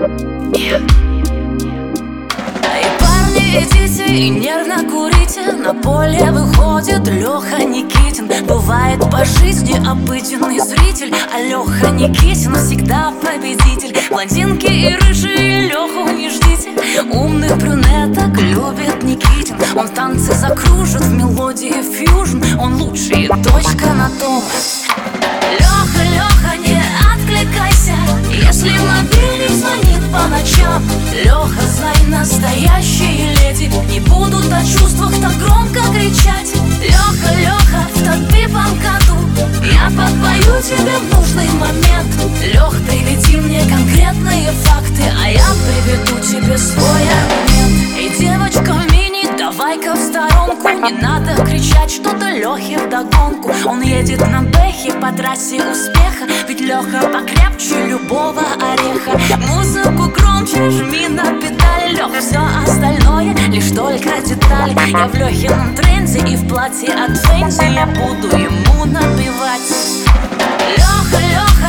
И парни, идите и нервно курите. На поле выходит Леха Никитин. Бывает по жизни обыденный зритель, а Леха Никитин всегда победитель. Блондинки и рыжие Леху не ждите. Умных брюнеток любит Никитин. Он в танце закружит в мелодии фьюжн. Он лучший, точка на том. Леха, Леха, не откликайся, если мобильник звонит по ночам. Леха, знай, настоящие леди не будут о чувствах так громко кричать. Леха, Леха, в такт банкату я подпою тебе в нужный момент. Лех, приведи мне конкретные факты, а я приведу тебе свой аргумент. Эй, девочка в мини, давай-ка в сторонку. Не надо кричать что-то Лехе вдогонку. Он едет на бэхе по трассе успеха, ведь Леха покрепче любого ореха. Музыку громче, жми на педали, Лех, все остальное лишь только детали. Я в Лехином тренде и в платье от Фэнди я буду ему напевать. Леха, Леха,